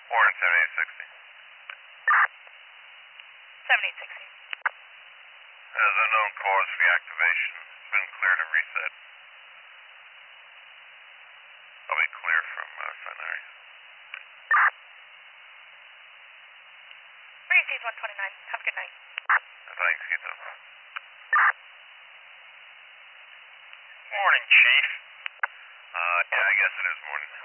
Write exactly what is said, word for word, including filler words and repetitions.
Warren seventy-eight sixty. seventy-eight sixty. There's a known cause for the activation. It's been cleared and reset. I'll be clear from uh, Sun area. Received one twenty-nine. Have a good night. Thanks, you too. Morning, Chief. Uh, yeah, I guess it is morning.